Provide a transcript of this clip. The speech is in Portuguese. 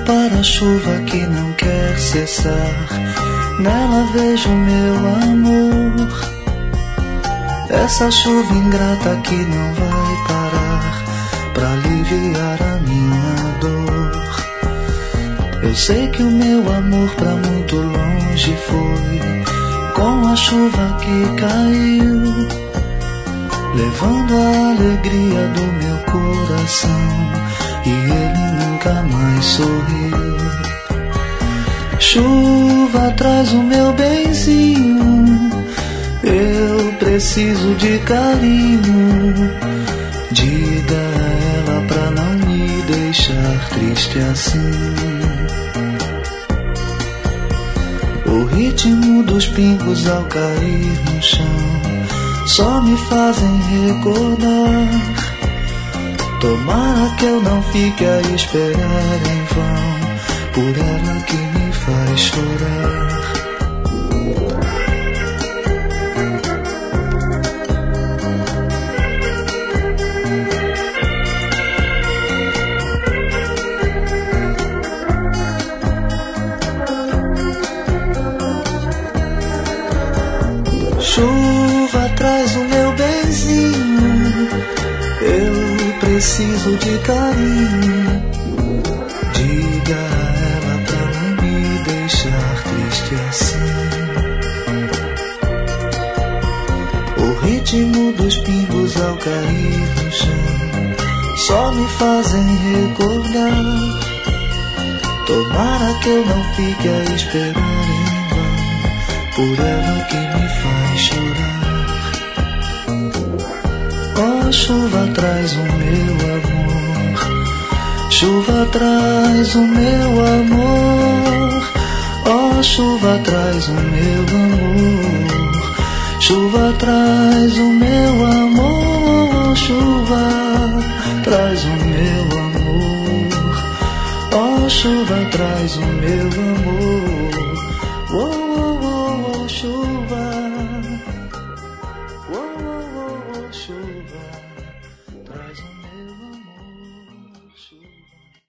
para a chuva que não quer cessar. Nela vejo meu amor. Essa chuva ingrata que não vai parar pra aliviar a minha dor. Eu sei que o meu amor pra muito longe foi, com a chuva que caiu, levando a alegria do meu coração, e ele nunca mais sorriu. Chuva, traz o meu benzinho, eu preciso de carinho. Diga a ela pra não me deixar triste assim. O ritmo dos pingos ao cair no chão só me fazem recordar. Tomara que eu não fique a esperar em vão por ela que me faz chorar. Chuva, traz o meu benzinho, eu preciso de carinho. Diga a ela pra não me deixar triste assim. O ritmo dos pingos ao cair no chão só me fazem recordar. Tomara que eu não fique a esperar em vão por ela que me faz chorar. Oh, chuva, traz o meu amor. Chuva, traz o meu amor. Oh, chuva, traz o meu amor. Chuva, traz o meu amor. Chuva, traz o meu amor. Oh, chuva, traz o meu amor. Oh, oh, oh, oh, chuva.